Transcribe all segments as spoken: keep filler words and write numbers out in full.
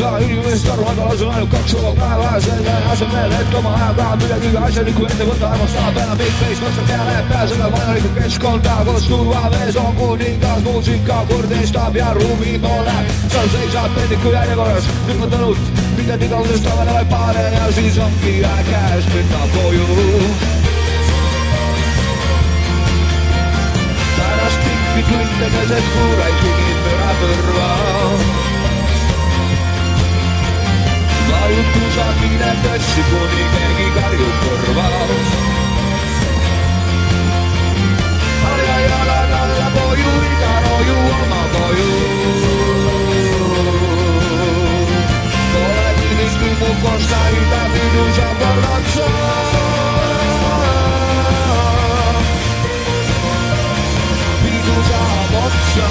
iga inimest arvab, alles on ainult kaks oma päeva selle asemel, et oma ajaga midagi asjalikku ette võtta, armastab enam big face, maksab peale pääseda vajalikku keskkonda, kus turvamees on kuningas, muusika kurdistab ja ruumi poole. seal seisab pendiku järjekorras, lükkatanud, pinged igavusest lavenevaid paare ja siis ongi aeg käes minna koju. pärast pikki tunde keset kuuraid kingid pööra kõrva. vajub kusagile tõtsi, kuni keegi karjub kõrval. harja jalad alla koju, iga roju oma koju. Pole kindlasti mu kosta ida pidu saab korratsa. Pidu saab otsa,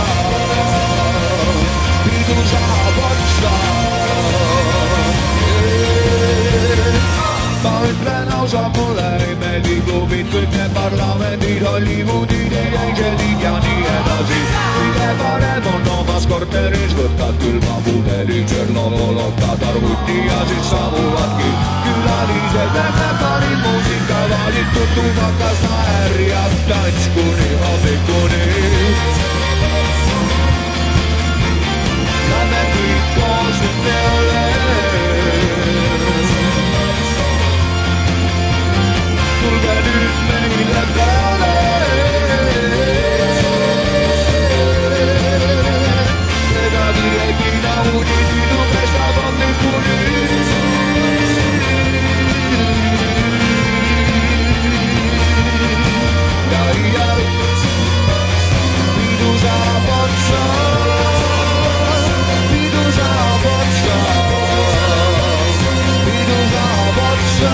pidu saab otsa. ma ütlen ausalt, mulle ei meeldi klubid, kõik need parlamendid, Hollywoodid ja angelid ja nii edasi. kõige parem on omas korteris, võtad külmapudeli, tšernololotad arvuti ja siis saabuvadki külalised. enne parim muusika valitud tubakas, naer ja tants kuni hommikuni. Lähme kõik koos nüüd peole. Tulge nüüd meile peale. Kedagi ei pida uudid, pidu pestab hommikuni. ja iial pidu saab otsa, pidu saab otsa, pidu saab otsa.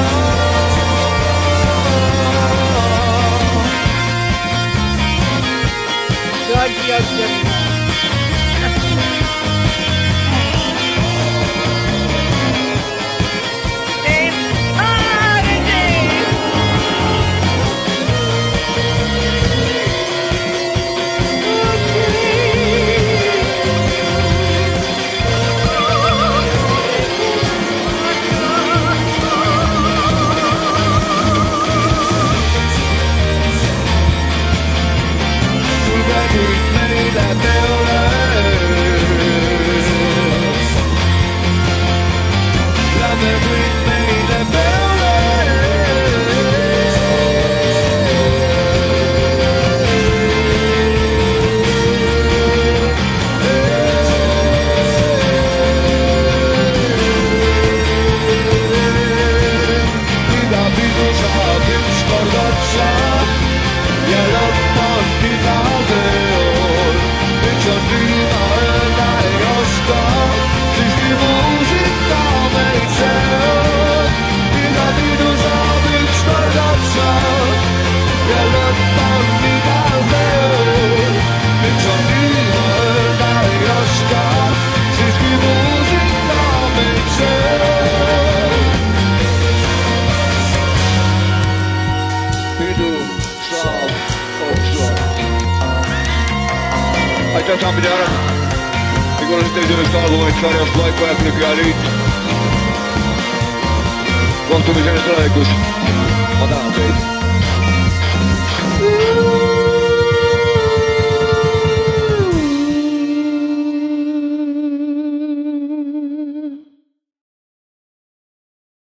aitäh, Sambide Arv! ja kuulasid esimest albumit sarjast Vaiku Äfrika ja Liit. kohtumiseni tulevikus!